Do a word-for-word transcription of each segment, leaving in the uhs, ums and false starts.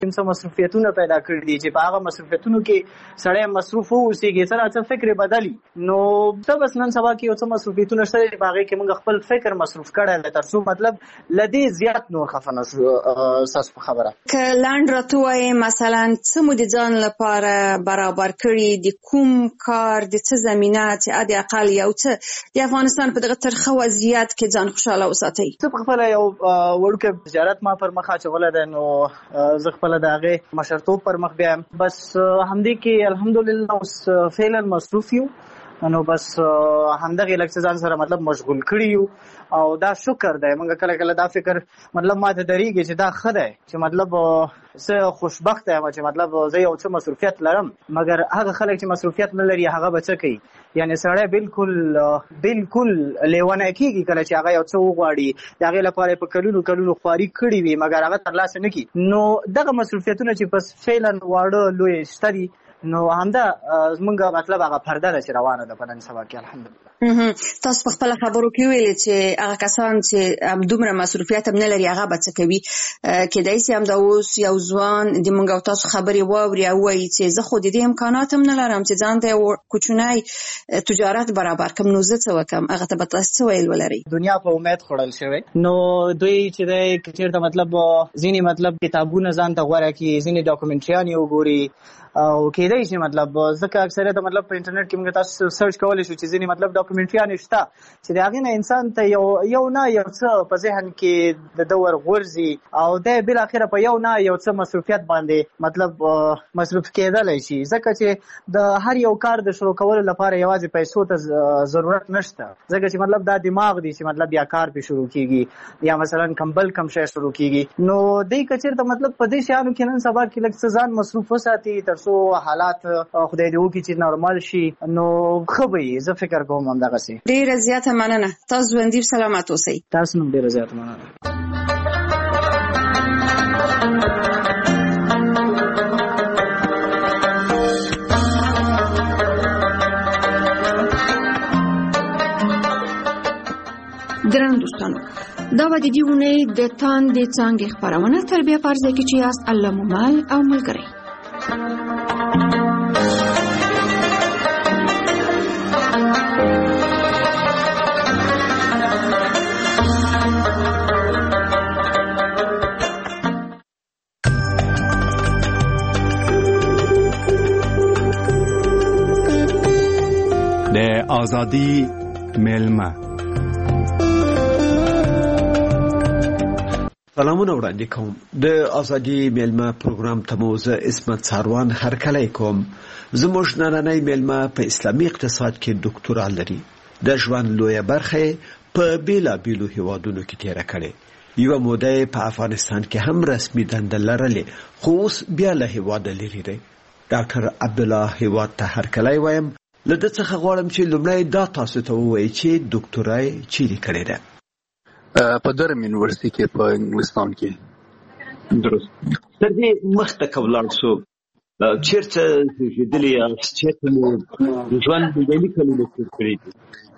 کوم څه مصروفیتونه پیدا کړي دي چې په هغه مصروفیتونو کې سړی مصروف اوسېږي، سره څه فکر بدلي. نو څه بس نن سبا کې یو څه مصروفیتونه شته چې په هغې کې موږ خپل فکر مصروف کړی دی، تر څو مطلب له دې زیات نور خفه نه شو. ستاسو په خبره که لنډ راته ووایې مثلا څه مو د ځان لپاره برابر کړي، د کوم کار د څه زمینه چې حد اقل یو څه د افغانستان په دغه ترخه وضعیت کې ځان خوشحاله وساتئ؟ زه په خپله یو وړوکی تجارت ما پر مخ اچولی دی، نو زه خپله د هغې مشرتوب پر مخ بیایم. بس همدې کې الحمدلله اوس فعلا مصروف یو، نو بس همدغه لږ ځان سره مطلب مشغول کړي یو، او دا شکر دی. موږ کله کله دا فکر مطلب ما ته درېږي چې دا ښه دی چې مطلب زه خوشبخته یم چې مطلب زه یو څه مصروفیت لرم، مګر هغه خلک چې مصروفیت نه لري هغه به څه کوي؟ یعنی سړی بالکل بالکل لیونی کېږي کله چې هغه یو څه وغواړي، د هغې لپاره یې په کلونو کلونو خواري کړي وي مګر هغه ترلاسه نه کړي. نو دغه مصروفیتونه چې بس فعلا واړه لوی شته دي، نو همدا زمونږ مطلب هغه پرده ده چې روانه ده په نن سبا کې الحمدلله. تاسو په خپله خبرو کې ویلې چې هغه کسان چې دومره مصروفیت هم نه لري هغه به څه کوي. کیدای شي همدا اوس یو ځوان د موږ او تاسو خبرې واوري او وایي چې زه خو د دې امکانات هم نه لرم چې ځان ته یو کوچنی تجارت برابر کړم، نو زه څه وکړم؟ هغه ته به تاسو څه ویل ولرئ؟ دنیا په امید خوړل شوی، نو دوی چې دی که چېرته مطلب ځینې مطلب کتابونه ځان ته غوره کړي، ځینې ډاکومنټریانې وګوري، او کېدای شي مطلب ځکه اکثریت مطلب په انټرنیټ کې موږ تاسو سرچ کولی شو چې ځینې مطلب ډاکومنټریانې شته چې د هغې نه انسان ته یو یو نه یو څه په ذهن کې د ده ورغورځي، او دی بالاخره په یو نه یو څه مصروفیت باندې مطلب مصروف کېدلی شي. ځکه چې د هر یو کار د شروع کولو لپاره یوازې پیسو ته ضرورت نشته، ځکه چې مطلب دا دماغ دی چې مطلب یا کار پې شروع کېږي یا مثلا کم بل کم شی شروع کېږي. نو دی که چېرته مطلب په دې شیانو کې نن سبا کې لږ څه ځان مصروف وساتي تر څو حالات خدای دې وکړي چې نارمال شي، نو ښه به وي. زه فکر کوم همدغسې. ډېره زیاته مننه، تاسو ژوندي سلامت اوسئ. تاسو هم ډېره زیاته مننه. درنو دوستانو، دا به د دې اونۍ د تاندې څانګې خپرونه تربیه په عرضه کې چې یاست الله مو مل او ملګری. د آزادی میلمه. سلامونه وړاندې کوم. د آزادی میلمه پروګرام ته مو زه عصمت ساروان هرکلی کوم. زموږ نننی میلمه په اسلامي اقتصاد کې ډاکټورا لري. د ژوند لویه برخه په بیلابیلو هیوادونو کې تیره کړې. یوه موده په افغانستان کې هم رسمي دنده لرلې، خو اوس بیا له هیواده لرې دی. ډاکټر عبدالله هیواد ته هرکلی وایم. له ده څخه غواړم چې لومړی دا تاسو ته ووایي چې ډاکټورا یې چیرې کړې ده؟ په درم یونیورسټي کې په انګلستان کې. درست. تر دې مخته که ولاړ شو چېرته زېږېدلي یاست؟ چېرته مو ژوند بیلابیلي کلونه تېر کړي دي؟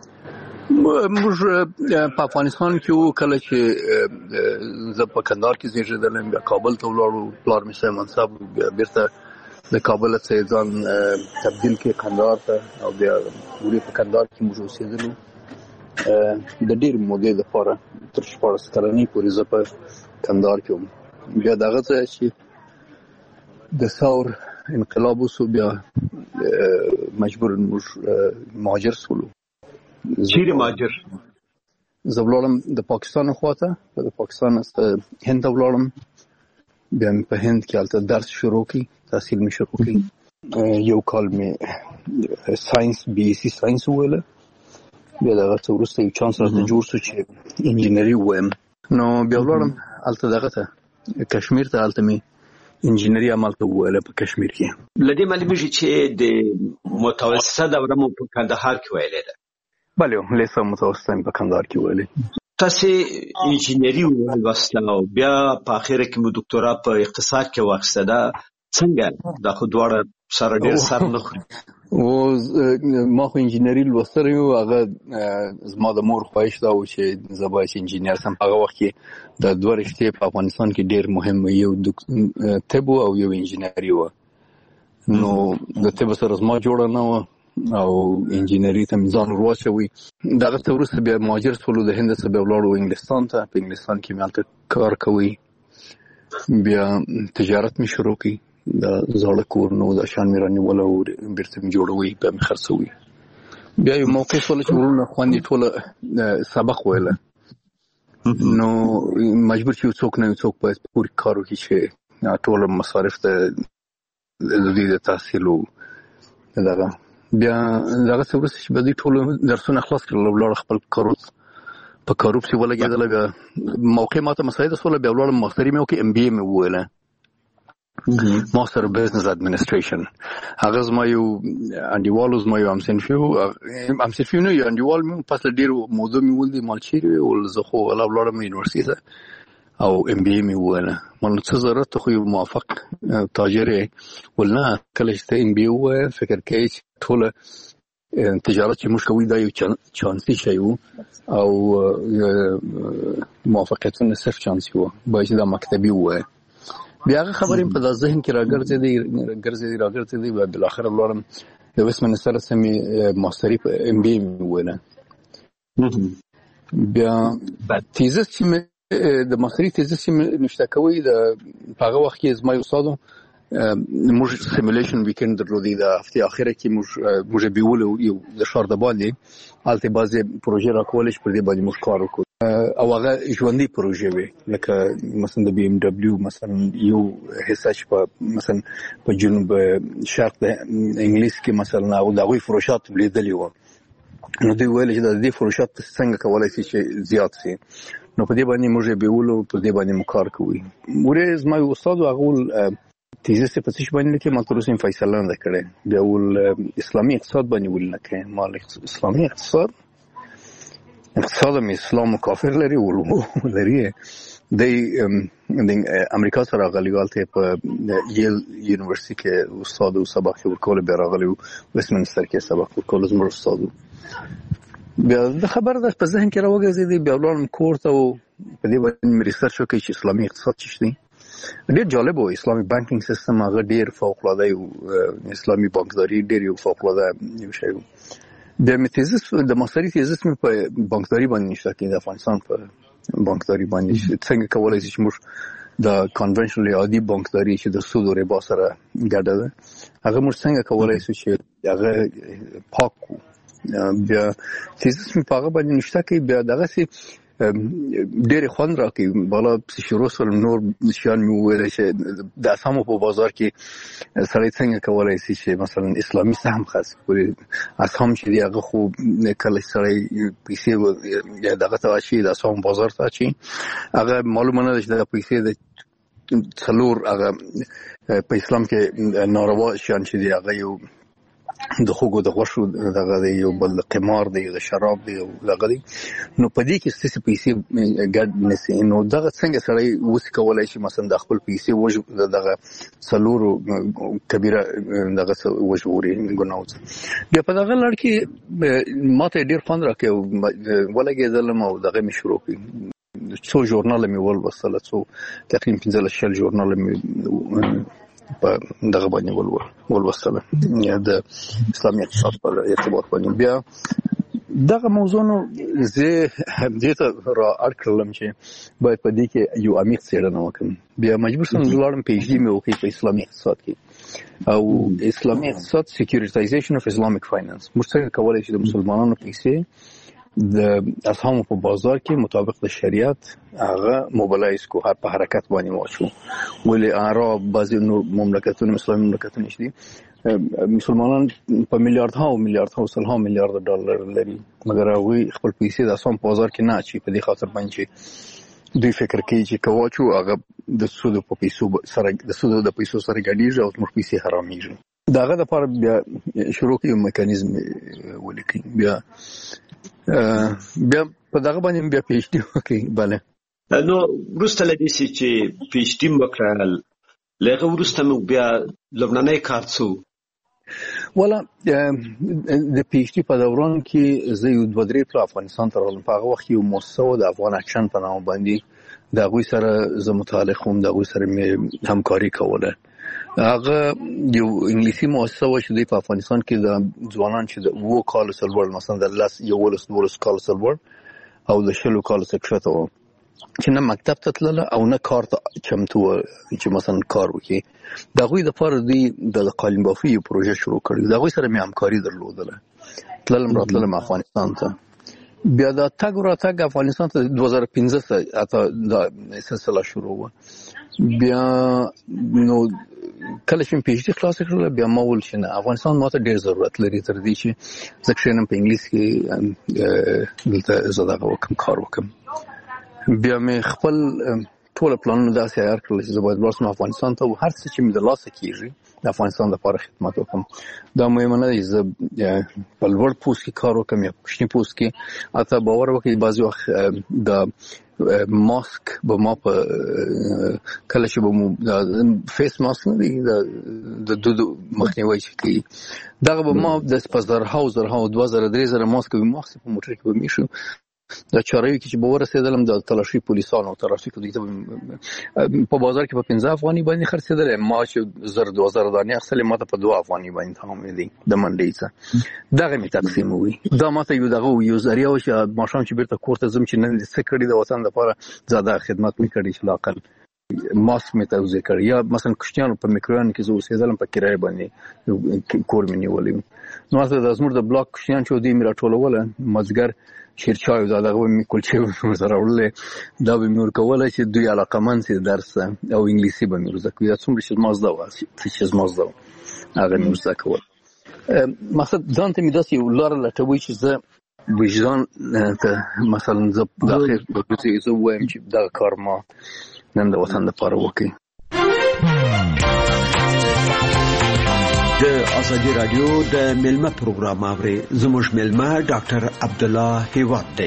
موږ په افغانستان کې وو کله چې زه په کندهار کې زېږېدلم، بیا کابل ته ولاړو، پلار مې صاحب منصب، بیا بیرته د کابل څخه ځان تبدیل کې کندهار ته، او بیا وروسته په کندهار کې موږ اوسېدلو د ډېرې مودې دپاره تر شپاړس کلنۍ پورې زه په کندهار کې وم. بیا د هغه ځایه چې د ثور انقلاب وسو بیا مجبور موږ مهاجر سولو. چیرې مهاجر؟ زه ولاړم د پاکستان خواته، د پاکستان هند ته ولاړم، بیا مې په هند کې هلته درس شروع کړي، تحصیل مې شروع کړي. یو کال مې ساینس بی ایس سی ساینس وویله، بیا د هغه څه وروسته یو چانس راته جوړ شو چې انجینري ووایم. نو بیا ولاړم هلته دغه ته کشمیر ته، هلته مې انجینري همالته وویله په کشمیر کې. له دې معلومیږي چې د متوسطه دوره مو په کندهار کې ویلې ده؟ بله، لیسه متوسطه مې په کندهار کې ویلې. تاسې انجینري ولوسته او بیا په اخره کې مو ډاکټورا په اقتصاد کې واخیسته. دا څنګه؟ دا خو دواړه سره ډېر سر نه خوري. او ما خو انجینری لوستل یو هغه زما د مور خواهش دا و چې زه باید انجینر سم. هغه وخت کې د دوه رشتې په افغانستان کې ډېر مهم یو طب او یو انجینری و. نو د طب سره زما جوړه نه و او انجینری ته ځان ورواچوي. دغه ته وروسته بیا مهاجر شولو، د هند څخه بیا ولاړو انګلستان ته. په انګلستان کې مې هلته کار کوي. بیا تجارت مې شروع کړي. د زاړه کور نو د شان مې رانیوله او بیرته مې جوړوي، بیا مې خرڅوي. بیا یو موقع شوله چې وروڼه خویندې ټوله سبق ویله، نو مجبور چې یو څوک نه یو څوک باید پورې کار وکړي چې ټوله مصارف ته د دوی د تحصیل و دغه. بیا دغه څه وروسته چې به دوی ټول درسونه خلاص کړل، ولاړه خپل کاروب په کاروب چې ولګېدله. بیا موقع ماته مساعده شوله، بیا ولاړم ماستري مې وکړې، ام بي اې مې وویله، ماستر بزنس اډمنسټریشن. هغه زما یو انډیوالو، زما یو همصنفي و، همصنفي نه یو انډیوال مې پس له ډېرو موضوع مې ولیدې مال چیرې وې، ول زه خو ولا ولاړم یونیورسټي ته او ام بي اې مې وویله. مال څه ضرورت ته خو یو موافق تاجر یې. ول نه، کله چې ته ام بي اې ووایې فکر کوې چې ټوله تجارت چې موږ کوي دا یو چانسي شی و او موافقتونه صرف چانسي و، باید چې دا مکتبي ووایې. بیا هغه خبرې په دا ذهن کې راګرځېدې راګرځېدې راګرځېدې بیا بالاخره ولاړم د ویسټ منسټر څخه مې ماستري په ام بي اې مې وویله. بیا تیزس چې مې د ماستري تیزس چې مې نشته کوي، د په هغه وخت کې زما یو استاد موږ سیمولیشن ویکند درلودی. د هفتې اخره کې موږ موږ بیولو یو د ښار د باندې هلته بعضې پروژې راکولې چې پر دې باندې موږ کار وکړو او هغه ژوندۍ پروژې وې، لکه مثلا د بي ام ډبلیو مثلا یو حصه چې په مثلا په جنوب شرق د انګلیس کې مثلا او د هغوی فروشات لیدلي وو. نو دوی ویل چې د دې فروشات څنګه کولی شي چې زیات شي. نو په دې باندې موږ بیولو، په دې باندې مو کار کوي. ورې زما یو استاد و، هغه تیزس په څه باندې لیکي، ما تر اوسه فیصله نه کړې. بیا ول اسلامي اقتصاد باندې ولیکه، ما اسلامي اقتصاد اقتصاد مې اسلام کافر لري ول لري. د امریکا سره راغلی والته په یل یونیورسيټي کې استاد او سبق ورکول، بیا راغلی ویسټ منسټر کې سبق ورکول زموږ استاد. بیا د خبر د په ذهن کې راوګرځېدې، بیا ولاړم کور ته او په دې باندې مې ریسرچ وکړ چې اسلامي اقتصاد څه شي. ډېر جالب و. اسلامي بانکینګ سیستم هغه ډېر فوق العاده یو، اسلامي بانکداري ډېر یو فوق العاده یو شی و. بیا مې تیزس د ماستري تیزس مې په بانکداري باندې نشته کې، د افغانستان په بانکداري باندې څنګه کولای شي چې موږ د کنونشنل عادي بانکداري چې د سود او ربا سره ګډه ده، هغه موږ څنګه کولای شو چې هغه پاک کو. بیا تیزس مې په هغه باندې نشته کې. بیا دغه سي ډېر خوند راکوي. بالا شروع سول نور شیان مې وویل چې د اسامو په بازار کې سړی څنګه کولی شي چې مثلا اسلامي سهم خاص کړي. اسام چې دی هغه خو کله سړی پیسې دغه ته واچي، د اسام بازار ته واچي، هغه معلومه نه ده چې د پیسې د څلور هغه په اسلام کې ناروا شیان چې دی هغه یو د خوګو د غوښو دغه دی، یو بل قمار دی، د شراب دی دغه دی. نو په دې کې ستاسو پیسې ګډ نسی. نو دغه څنګه سړی وس کولای شي مثلا د خپل پیسې وژ دغه څلورو کبیره دغه وژوري ګناوت. بیا په دغه لړ کې ماته ډیر خوند راکې ولګېدلم او دغه مې شروع کړ. څو ژورنال مې ولوستل، څو تقریبا پنځه شل ژورنال مې په دغه باندې ولوستل یا د اسلامي اقتصاد په ارتباط باندې. بیا دغه موضوع نو زه دې ته را اړ کړلم چې باید په دې کې یو عمیق څېړنه وکړم. بیا مجبور شوم ولاړم پی ایچ ډي مې وکړ په اسلامي اقتصاد کې او اسلامي اقتصاد سکیورټایزیشن اف اسلامیک فاینانس. موږ څنګه کولی شو د مسلمانانو پیسې د اسهامو په بازار کې مطابق د شریعت هغه موبلایز کو، په حرکت باندې واچو. ولې عرب بعضې نور مملکتونه اسلامي مملکتونه چې دي مسلمانان په میلیاردها او میلیاردها او سلها میلیارد ډالر لري، مګر هغوی خپل پیسې د اسهام په بازار کې نه اچوي په دې خاطر باندې چې دوی فکر کوي چې که واچو هغه د سودو په پیسو سره د سودو د پیسو سره ګډېږي او زموږ پیسې حرامېږي. د هغه دپاره بیا شروع کړي یو میکانیزم ولیکئ. بیا بیا په دغه باندې بیا پی ایچ ډي وکړئ. بله نو وروسته له دې چې پی ایچ ډي م وکړل، له هغه وروسته موږ بیا لومړنی کار څه و؟ ولا د پی ایچ ډي په دوران کې زه یو دوه درې کاله افغانستان ته راغلم. په هغه وخت یو مؤسسه د افغان اکشن په نامه باندې د هغوی سره زه متعلق وم، د هغوی سره مې همکاري کوله. هغه یو انګلیسي مؤسسه وه چې دوی په افغانستان کې د ځوانان چې د اوو کالو څلور مثلا د لس یولس دولس کالو څلور او د شلو کالو څخه کښته وه چې نه مکتب ته تلله او نه کار ته چمتو وه چې مثلا کار وکړي. د هغوی دپاره دوی د قالین بافي یو پروژه شروع کړې. د هغوی سره مې همکاري درلودله. تللم راتللم افغانستان ته. بیا د تګ راتګ افغانستان ته دوه زره پنځه حتی دا سلسله شروع وه. بیا نو کله چې مې پی ایچ ډي خلاصه کړله بیا ما وویل چې نه افغانستان ماته ډېر ضرورت لري تر دې چې زه کښېنم په انګلیس کې دلته زه دغه وکړم کار وکړم. بیا مې خپل ټول پلانونه داسې عیار کړل چې زه باید ولاړ شم افغانستان ته او هر څه چې مې د لاسه کېږي د افغانستان لپاره خدمت وکړم. دا مهمه نه ده زه په لوړ پوست کې کار وکړم یا په کوچني پوست کې. حتی باور وکړئ بعضې وخت د ماسک به ما په کله چې به مو فیس ماسک نه دی د دودو مخنیوی چې کوي دغه به ما د په زرهاو زرهاو دوه زره درې زره ماسک به ماسک په موټر کې به مې شو. د چاروي کې چې به ورسېدلم د تلاشي پولیسانو او ترافیکو دوی ته په بازار کې په پنځه افغاني باندې خرڅېدلی. ما چې زر دوه زره دانې اخیستلې ما ته په دوه افغاني باندې تمامېدی د منډۍ څه. دغه مې تقسیموي. دا ما ته یو دغه یو ذریعه وه چې ماښام چې بیرته کور ته ځم چې نن دې څه کړي د وطن دپاره زیاده خدمت مې کړي چې لااقل ماسک مې توضیح کړی. یا مثلا کوشنیانو په میکرویانو کې زه اوسېدلم په کرایه باندې کور مې نیولی و. نو هلته د زموږ د بلاک کوشنیان چې دوی مې راټولوله مازدیګر شیرچای او دا دغه به مې کلچې به مې ورته راوړلې دا به مې ورکوله چې دوی علاقمند سي درس او انګلیسي به مې ورزده کړي. دا څومره چې زما زده وه چې زما زده وه هغه مې ورزده کول. مقصد ځان ته مې داسې یو لاره لټوي چې زه وجدان ته مثلا زه د اخر زه ووایم چې دغه کار ما نن د وطن لپاره وکړي. د ازادي رادیو د ملمه پروګرام اوري. زموږ ملمه ډاکټر عبدالله هیواد دی.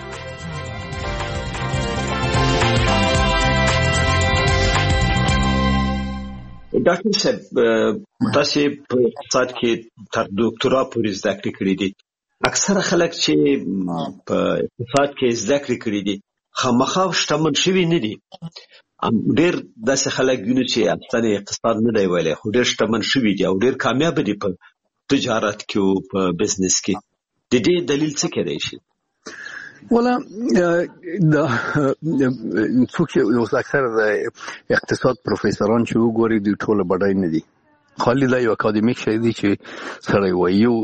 ډاکټر صاحب تاسو په اقتصاد کې تر ډاکټرا پورې زده کړې کړې دي. اکثره خلک چې په اقتصاد کې زده کړې کړې دي خامخا شتمن شوي نه دي. ډېر داسې خلک دي چې اصلا اقتصاد نه دی ویلی خو ډېر شتمن شوي دي او ډېر کامیاب دي په تجارت کې او په بزنس کې. د دې دلیل څه کېدای شي؟ ولا دا څوک یو اکثره د اقتصاد پروفیسوران چې وګوري دوی ټول بډای نه دي. خالي دا یو اکاډمیک شی دی چې سره وایي یو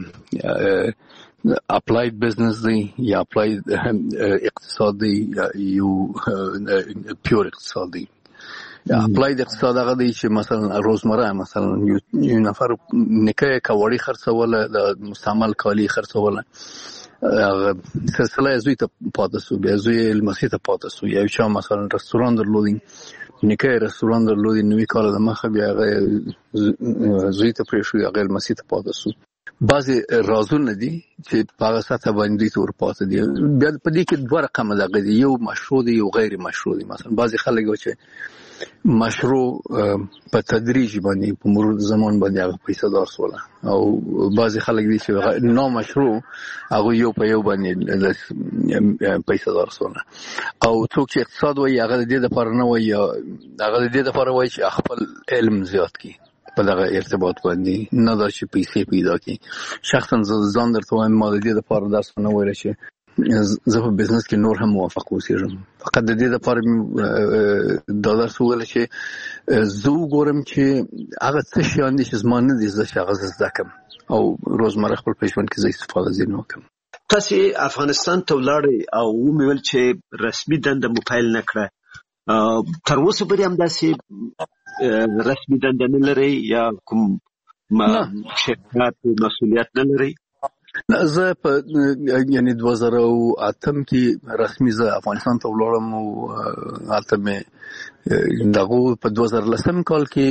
اپلاید بزنس دی یا اپلاید اقتصاد دی یا یو پیور اقتصاد دی. اپلاید اقتصاد هغه دی چې مثلا روزمره مثلا یو نفر نکه کاوړی خرڅوله د مستعمل کالی خرڅوله سلسله زوی ته پاتې سو بیا زوی لمسی ته پاتې سو یا چا مثلا رستوران درلودي نکه رستوران درلودي نوې کال د مخه بیا هغه زوی ته پرې شو هغه لمسی ته پاتې سو. بعضې رازونه دي چې په هغه سطحه باندې دوی ته ورپاتې دي. بیا په دې کې دوه رقمه دغه دي یو مشروع دی یو غیر مشروع دی. مثلا بعضې خلک چې مشروع په تدریج باندې په مرور زمان باندې هغه پیسه دار سوله او بعضې خلک دي چې نامشروع هغه یو په یو باندې پیسه دار سوله. او څوک چې اقتصاد وایي هغه د دې دپاره نه وایي هغه د دې دپاره وایي چې خپل علم زیات کړي په دغه ارتباط باندې نه دا چې پیسې پیدا کړي. شخصا ځان درته وایم ما د دې دپاره درس ونه ویله چې زه په بزنس کې نور هم موفق اوسېږم. فقط د دې دپاره مې دا درس وویله چې زه وګورم چې هغه څه شیان دي چې زما نه دي زده چې هغه زه زده کړم او روزمره خپل په ژوند کې زه استفاده ځینې وکړم. تاسو افغانستان ته ولاړئ او ومې ویل چې رسمي دنده مو پیل نه کړه. تر اوسه پورې همداسې رسمي دنده نه لرئ یا کوم شرکت مسؤلیت نه لرئ؟ زه په یعنی دوه زره اتم کې رسمي زه افغانستان ته ولاړم او هلته مې دغه په دوه زره لسم کال کې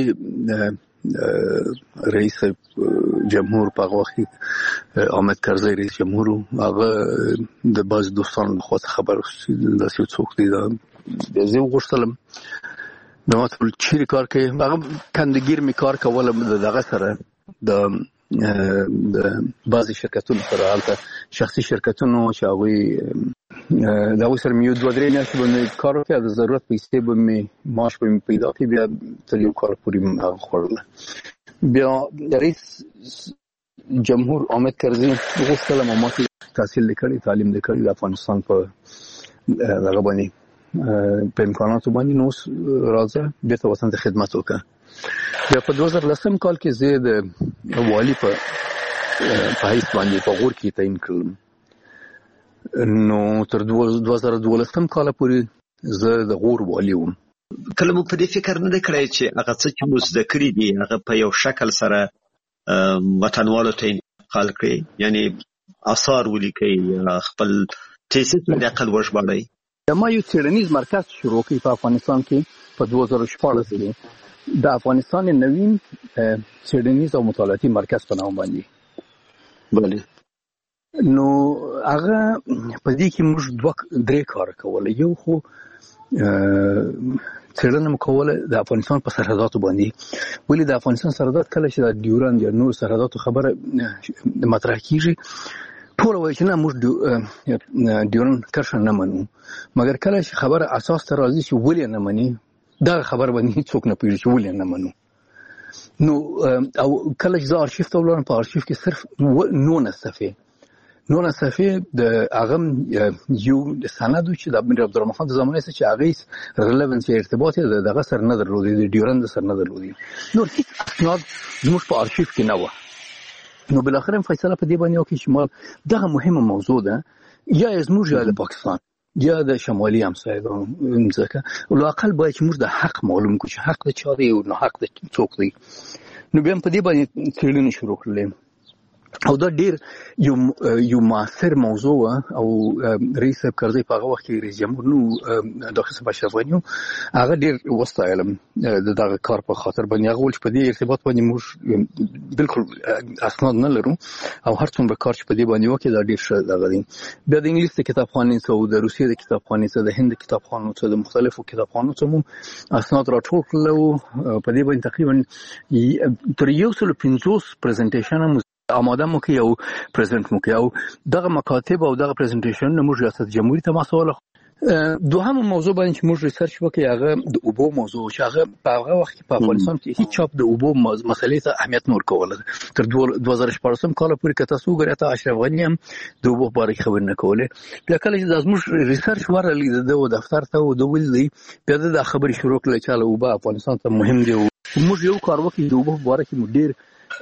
رئیس جمهور په هغه وخت حامد کرزی رئیس جمهور هغه د بعض دوستانو لخوا خبر داسې څوک دی زه وغوښتلم نو ما ته چیرې کار کوي هغه کندګیر مې کار کولم دغه سره د بعضي شرکتونو سره هلته شخصي شرکتونو چې هغوی د هغوی سره مې یو دوه درې میاشتې به مې کار وکړي، د ضرورت پیسې به مې معاش به مې پیدا کړي، بیا تر یو کال پورې مې هغه خوړله. بیا رئیس جمهور حامد کرزي غوښتله ما چې تحصیل دې کړی، تعلیم دې کړی، د افغانستان په دغه باندې په امکاناتو باندې، نو اوس راځه بېرته وطن ته خدمت وکړه. بیا په دوه زره لسم کال کې زه د والي په په حیث باندې په غور کې تعین کړلم. نو تر دوه زره دولسم کال پورې زه د غور والي وم. کله مو په دې فکر نه دی کړی چې هغه څه چې مو زده کړي دي هغه په یو شکل سره وطنوالو ته انتقال کړئ، یعنی آثار ولیکئ، خپل تیسیس د عقل وژباړئ؟ ما یو څېړنیز مرکز شروع کړی په افغانستان کې په دوه زره شپاړس کې، د افغانستان نوین څېړنیز او مطالعاتي مرکز په نام باندې. بله. نو هغه په دې کې موږ دوه درې کار کوله. یو خو څېړنه مو کوله د افغانستان په سرحداتو باندې، ولې د افغانستان سرحدات کله چې د ډیورند یا نور سرحداتو خبره مطرح کیږي ټول وایي چې نه موږ ډیورند کرښه نه منو، مګر کله چې خبره اساس ته راځي چې ولې نه مني دا خبر باندې هیڅوک نه پوهېږي چې ولې نه منو. نو او کله چې زه آرشیف ته ولاړم، په آرشیف کې صرف نولس صفحې نولس صفحې د هغه یو سند چې د امیر عبدالرحمن خان د زمانې څخه چې هغه ریلیونس یا ارتباط یې دغه سره نه درلودی، د ډیورند سره نه درلودی، نور هیڅ اسناد زموږ په آرشیف کې نه وه. نو بالاخره فیصله په دې باندې وکړه چې ما دغه مهمه موضوع ده، یا زموږ یا د پاکستان یا د شمالي همسایګانو ځکه لااقل باید چې موږ د حق معلوم کړو چې حق د چا دی او نه حق د څوک دی. نو بیا په دې باندې څېړنې شروع کړلې او دا ډېر یو یو معاصر موضوع وه. او رئیس صاحب کرزي په هغه وخت کې رئیس جمهور نو ډاکټر صاحب اشرف غني هغه ډېر وستایلم د دغه کار په خاطر باندې. هغه وویل چې په دې ارتباط باندې موږ بالکل اسناد نه لرو او هر څومره کار چې په دې باندې وکړي دا ډېر ښه دغه دی. بیا د انګلیس د کتابخانې څخه او د روسیې د کتابخانې څخه د هند د کتابخانو څخه د مختلفو کتابخانو څخه مو اسناد راټول کړل او په دې باندې تقریبا تر یو سل پنځوس پریزنټیشن آماده مو کوي او پریزنټ مو کوي او دغه مکاتب او دغه پریزنټیشن موږ ریاست جمهوریت ته مسوله. دوهم موضوع باندې چې موږ ریسرچ وکړو هغه د اوبو موضوع چې هغه په هغه وخت کې په افغانستان کې هیڅ چا د اوبو مسلې ته اهمیت نه ورکول. تر دوه زره شپاړسم کال پورې که تاسو وګورئ ته اشرف غني هم د اوبو په اړه خبرې نه کولې. بیا کله چې زموږ ریسرچ ورغلی د دفتر ته او د ولدي بیا د خبرې شروع کړل چې اوبه افغانستان ته مهم دي. موږ یو کار وکړو د اوبو په اړه کې مو ډېر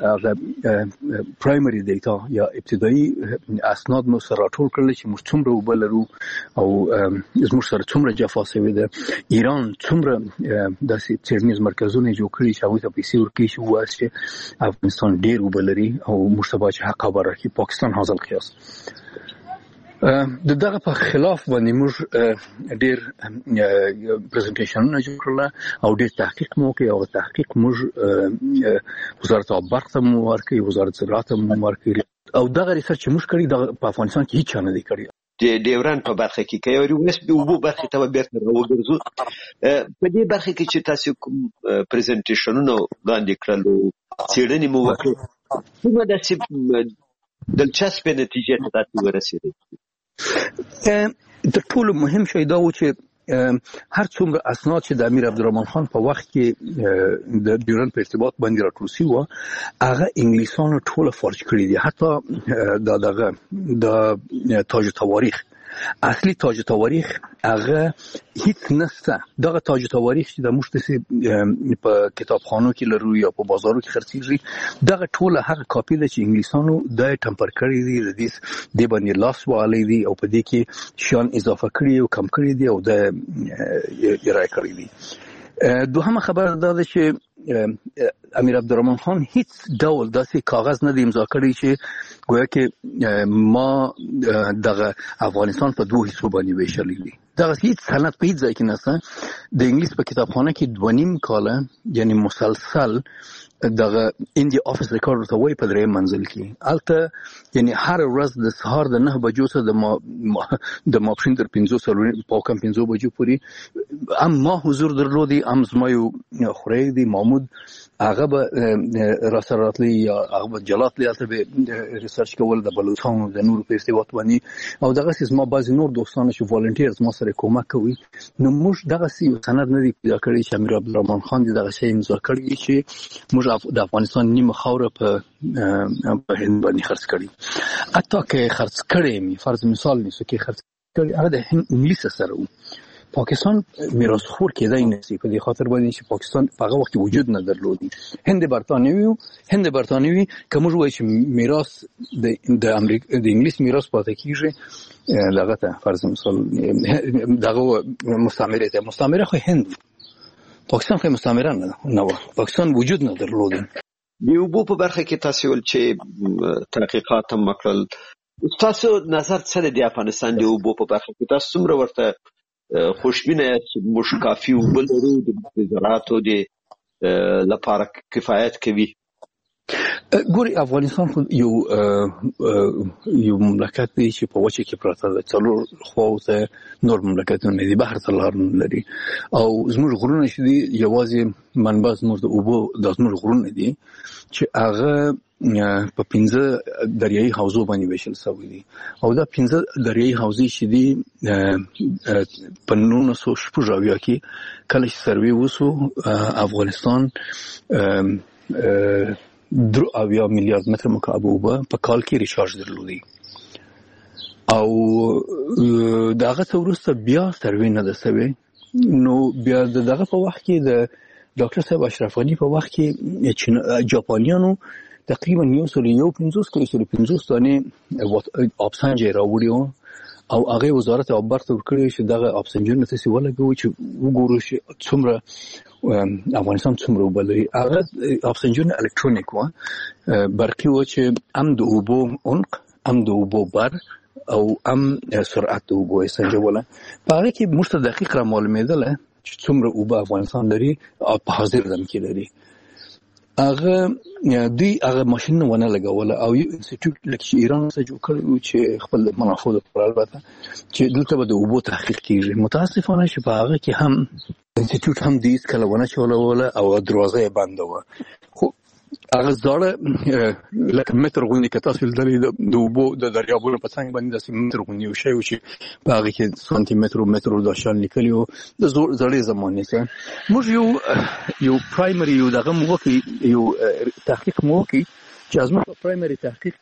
پرایمري دیتا یا ابتدایي اسناد مو سره راټول کړل چې موږ څومره اوبه لرو او زموږ سره څومره جفا شوې ده. ایران څومره داسې څېړنیز مرکزونه جوړ کړي چې هغوی ته پیسې ورکوي چې ووایي چې افغانستان ډېر اوبه لري او موږ ته باید چې حق خبر راکړي. پاکستان هذا القیاس د دغه په خلاف باندې موږ ډېر پریزنټیشنونه جوړ کړل او ډېر تحقیق مو وکړ او تحقیق موږ وزارت آب برق ته مو ورکړی، وزارت زراعت ته مو ورکړی او دغه ریسرچ چې موږ کړی په افغانستان کې هیڅ چا نه دی کړی. د ډیورند په برخه کې که یو ریوس به اوبو برخه ته بیرته راوګرځو، په دې برخه کې چې تاسو کوم پریزنټیشنونه وړاندې کړل او څېړنې مو وکړې، کومه داسې دلچسپه نتیجه ته تاسو ورسېدئ؟ تر ټولو مهم شی دا و چې هر څومره اسناد چې د امیر عبدالرحمن خان په وخت کې د ډیورند په ارتباط باندې راټول شوي وه هغه انګلیسانو ټوله فارج کړي دي. حتی دا دغه د تاج تواریخ اصلي تاج تواریخ هغه هیڅ نشته. دغه تاج تواریخ چې د موږ داسې په کتابخانو کې لرو یا په بازارو کې خرڅېږي دغه ټوله هغه کاپي ده چې انګلیسانو دا یې ټمپر کړي دي، د دې دې باندې لاس وهلی دي او په دې کې شیان اضافه کړي او کم کړي دي او دا یې ارائه کړي دي. دوهمه خبره دا ده چې امیر عبدالرحمن خان هیڅ ډول داسې کاغذ نه دی امضا کړی چې گویا کې ما دغه افغانستان په دوه حصو باندې ویشلی دي. دغه هیڅ سند په هیڅ ځای کې نشته. د انګلیس په کتابخانه کې دوه نیم کاله یعنی مسلسل دغه انډیا افیس ریکارډ ورته وایي په درېیم منزل کې هلته یعنی هر ورځ د سهار د نه بجو څخه د د ماپښین تر پنځو پاو کم پنځو بجو پورې هم ما حضور درلودی، هم زما یو خوریی دی مامور محمود هغه به را سره راتلی یا هغه به جلات لیاته به ریسرچ کول د بلوچستان د نور په ارتباط باندې او دغه سیمه بعضی نور دوستانه چې والنټیرز ما سره کومک کوي نو موږ دغه سی سند نه دی پیدا کړی چې امیر عبدالرحمن خان دی دغه شی امضا کړی چې موږ د افغانستان نیمه خاور په په هند باندې خرڅ کړی حتی که خرڅ کړی می فرض مثال نیسو که خرڅ کړی هغه د انګلیس سره و پاکستان میراثخور کېدای نشي په دې خاطر باندې چې پاکستان په هغه وخت وجود نه درلودي هند برتانوي هند برتانوي کوم وایي چې میراث د د امریکا د انګلیس میراث پاتې کیږي لغه ته فرض مثال دغه مستعمره ته مستعمره خو هند پاکستان خو مستعمره نه نه پاکستان وجود نه درلودي یو بو په برخه کې تاسو ول چې تحقیقات هم وکړل تاسو نظر څه دی افغانستان دی بو په برخه کې تاسو څومره ورته خوشبینه چې موږ کافي وبل لرو د زراعتو د لپاره کفایت کوي ګوري افغانستان خو یو یو مملکت دی چې په وچه کې پراته ده څلور خواوته نور مملکتونه دي بحر ته لار لري او زموږ غرونه چې دي یوازې منبع زموږ د اوبو د زموږ غرونه دي چې هغه په پنځه دریایي حوزو باندې ویشل شوی دي او دا پنځه دریایي حوزې چې دي په نولس سوه شپږ اویا کې کله چې سروې وسو افغانستان درو اویا میلیارد متر مکعب اوبه په کال کې ریچارج درلودي او دغه څه وروسته بیا سروې نه ده شوې نو بیا دغه په وخت کې د ډاکټر صاحب اشرف غني په وخت کې جاپانیانو تقریبا یو سل یو پنځوس کې سل پنځوس دانې اپسنج راوړي او هغه وزارت آب ته ورکړي چې دغه اپسنجونه ته سی ولګوي چې وګورو چې څومره افغانستان څومره وبلري هغه اپسنجونه الکترونیک و برقي و چې ام د اوبو عنق ام د اوبو بر او ام سرعت د اوبو سنجوله په هغه کې موږ دقیق را معلومېدل چې څومره اوبه افغانستان لري او په حاضر دم کې لري هغه دوی هغه ماشين ونه لګوله او یو انسټیټیوټ لکه ایران څخه جوړ کړو چې خپل منافع لپاره البته چې دلته به د اوبو تحقیق کیږي متاسفانه چې په هغه کې هم انسټیټیوټ هم دې کله ونه چولوله او دروازه بنده و خو هغه زړه لکه متر غونډه کې تاسو لري د اوبو د دریابونو په څنګه باندې داسې متر غونډه یو شی و چې په هغه کې سانتي متر او متر د شان لیکلی و د زړې زمانه کې موږ یو یو پرایمري یو دغه مو کې یو تحقیق مو کې چې ازمه په پرایمري تحقیق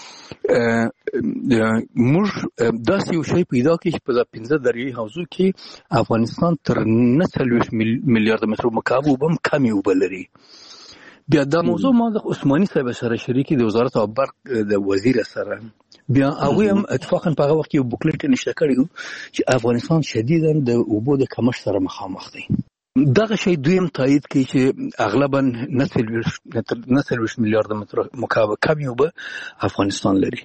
کې موږ داسې یو شی پیدا کړ چې په پنځه دریایي حوزو کې افغانستان تر نه څلوېښت میلیارد متر مکعب اوبه کمې اوبه لري بیا دا موضوع ما د عثماني صاحب سره شریکي د وزارت آب برق د وزیر سره بیا هغه هم اتفاقا په هغه وخت یو بوکلیټ نشته کړی چې افغانستان شدیداً د اوبو د کمښت سره مخامخ دی دغه شی دویم تایید کوي چې اغلبا نه څلوېښت میلیارد متر مکعب کمې اوبه افغانستان لري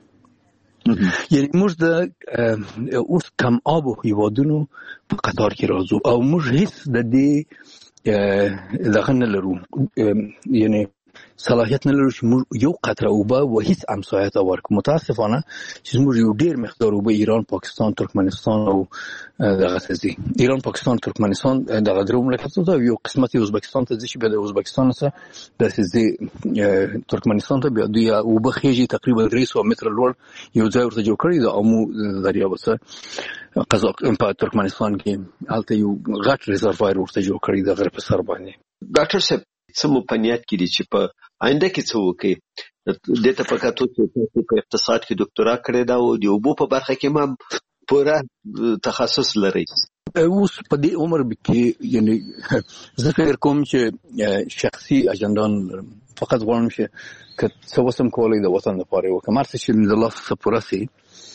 یعنی موږ د اوس کم آب هیوادونو په قطار کې راځو او موږ هیڅ د دې دغه نه لرو یعنی صلاحیت نه لرو چې موږ یو قطره اوبه و هیڅ همسایه ته ورکړو متاسفانه چې موږ یو ډیر مقدار اوبه ایران پاکستان ترکمنستان او دغه څه ایران پاکستان ترکمنستان دغه درو مملکتونو ته یو قسمت ازبکستان ته چې به د ازبکستان سره د سزي ترکمنستان ته بیا دوی اوبه خېږي تقریبا درې سوه متر لوړ یو ځای ورته جوړ کړی د امو دریاب سره قزاق په ترکمنستان کې الته یو غټ ریزروایر ورته جوړ کړی د غرب په سر باندې ډاکټر صاحب څه مو په نیت کې دي چې په آینده کې څه وکړي دته په کاتو چې په اقتصاد کې ډاکټرا کړی دا او د اوبو په برخه کې ما پوره تخصص لري اوس په دې عمر کې یعنی زه فکر کوم چې شخصي اجندان فقط غواړم چې که څه وسم کولای د وطن لپاره وکړم هر څه چې د لاس څخه پوره سي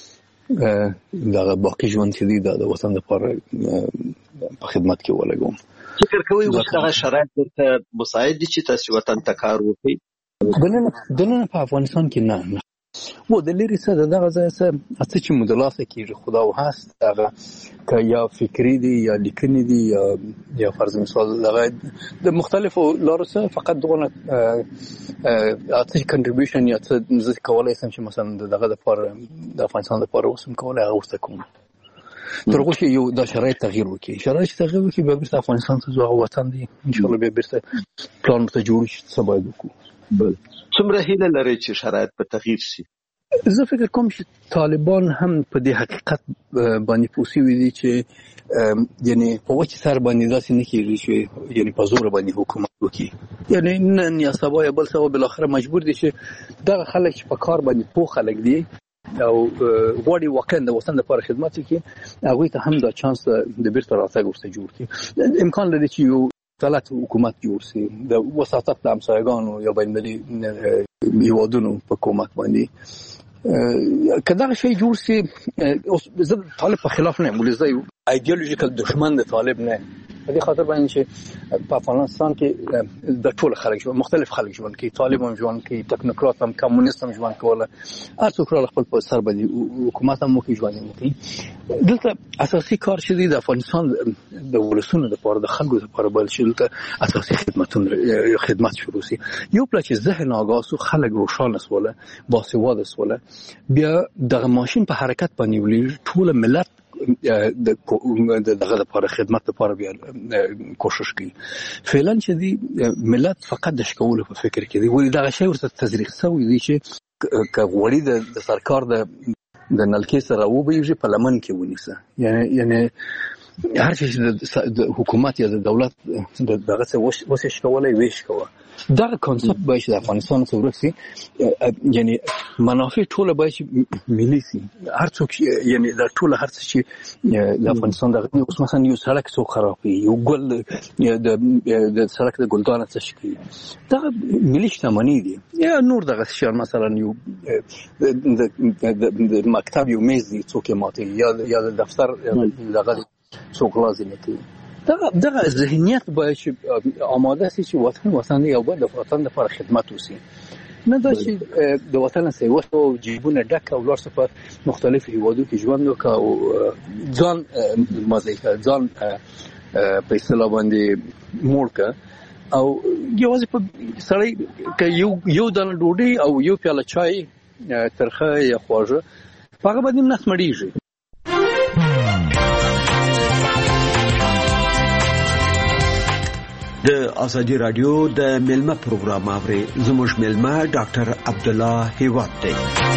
دا باقي ژوند چې دی د وطن لپاره په خدمت کې ولګوم فکر کوي وختغه شرایط ته مساعد دي چې تاسو وطن ته کار وکړي دنه دنه په افغانستان کې نه و د لري څه دغه ځای څه چې مدلاسه کیږي خدا او هست هغه که یا فکری دي یا لیکنی دي یا یا فرض مثال دغه د مختلفو لارو څخه فقط دغه اته کنټریبیوشن یا څه زه کولای سم چې مثلا دغه د پر د افغانستان لپاره وسم کولای هغه وسته کوم تر هغه چې یو د شرایط تغییر وکړي شرایط تغییر وکړي به بیرته افغانستان ته ځو وطن دی ان شاء الله به بیرته پلان ته جوړ شي څه باید وکړو. بل څومره هیله لري چې شرایط به تغییر شي؟ زه فکر کوم چې طالبان هم په دې حقیقت باندې پوسی وي دي چې یعنی په وچه سر باندې داسې نه کېږي چې یعنی په زور باندې حکومت وکړي. یعنی نن یا سبا یا بل سبا بالاخره مجبور دي چې دغه خلک چې په کار باندې پوه خلک دي او غواړي واقعا د وطن لپاره خدمت وکړي هغوی ته هم دا چانس د بیرته راتګ ورته جوړ کړي. امکان لري چې یو دولت حکومت جوړ شي د وساطت د همسایګانو یا بین المللي هیوادونو په کومک باندې که دغه شی جوړ شي. زه طالب په خلاف نه یم ولې زه یو ایډیالوژیکل دښمن د طالب نه په دې خاطر باندې چې په افغانستان کې د ټول خلک ژوند مختلف خلک ژوند کوي طالب هم ژوند کوي ټکنوکرات هم کمونیست هم ژوند کوله هر څوک را خپل په سر باندې حکومت هم وکړي ژوند هم کوي. دلته اساسي کار چې دی د افغانستان د ولسونو لپاره د خلکو لپاره بل چې دلته اساسي خدمتونه خدمت شروع شي. یو پله چې ذهن آگاه شو خلک روښانه شول باسواده شول بیا دغه ماشین په حرکت باندې ولې ټول ملت د دغه لپاره خدمت لپاره بیا کوشش کوي. فعلا چې دی ملت فقط د شکولو په فکر کې دی ولې دغه شی ورته تزریق شوی دی چې که غوړي د سرکار د د نلکې سره وبېږي په لمن کې ونیسه یعنی یعنی هر چې د حکومت یا د دولت دغه څه وسش کولای ویش کوه دغه کانسپت باید د افغانستان څخه ورک شي. یعنی منافع ټوله باید ملي شي هر څوک یعنی د ټوله هر څه چې د افغانستان دغه اوس مثلا یو سړک څوک خرابوي یو ګل د سړک د ګلدانه څه شي دغه ملي شتمني دي یا نور دغه شیان مثلا یو د مکتب یو میز دی څوک ماته یا یا د دفتر دغه څوک لازم کوي. دغه دغه ذهنیت باید چې آماده شي چې وطن وطن یو بل د وطن لپاره خدمت وشي نه دا چې د وطن سیوه او جیبونه ډک او لارسه په مختلفو هیوادو کې ژوند وکړي او ځان مزه کوي ځان په اصطلاح باندې موړ کړي او یوازې په سړی که یو یو دانه ډوډۍ او یو پیاله چای ترخه یا خواږه په هغه باندې نس مړېږي. د ازادي رادیو د ملما پروګرام اوري زموږ ملما ډاکټر عبد الله هیواد دی.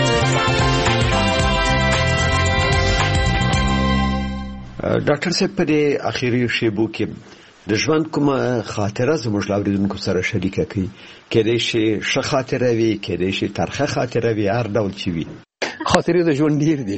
ډاکټر صاحب په دې اخیری شیبو کې د ژوند کومه خاطره زموږ لاوریدونکو سره شریکه کړئ کېدای شي ښه خاطره وي کېدای شي ترخه خاطره وي هر ډول چې وي. خاطرې د ژوند ډیر دي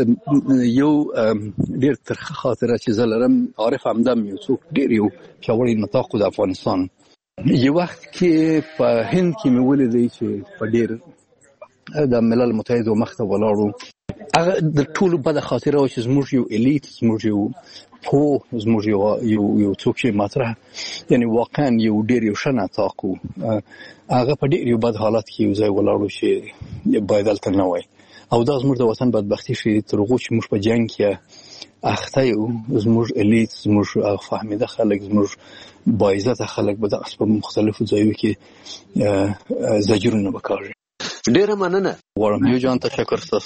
یو ډیر ترخه خاطره چې زه لرم عارف همدم یو څوک ډیر یو پیاوړی نطاق د افغانستان یو وخت کې په هند کې مې ولیدی چې په ډیر د ملل متحد مخ ته ولاړو هغه د ټولو بده خاطره و چې زموږ یو الیت زموږ یو پو زموږ یو یو څوک چې مطرح یعنی واقعا یو ډیر یو ښه نطاق و هغه په ډیر یو بد حالت کې یو ځای ولاړو چې باید دلته نه وای او دا زموږ د وطن بدبختي شي تر هغو چې موږ په جنګ کې اخته یو زموږ الیت زموږ فهمیده خلک زموږ باعزته خلک به دغسې په مختلفو ځایو کې زجرونه وکاږي. ډیره مننه غواړم یو جان تشکر ستاسو.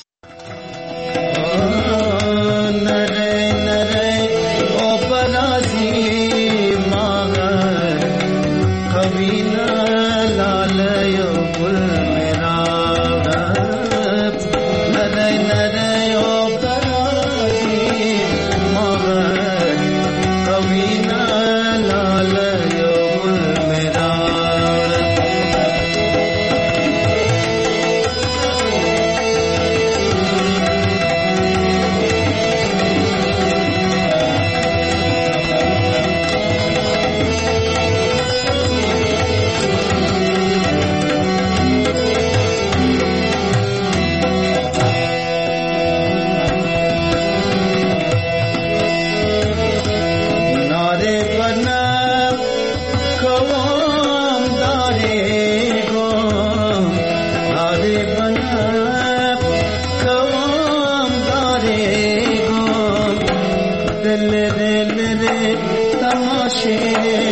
दिल दिल रे तमाशे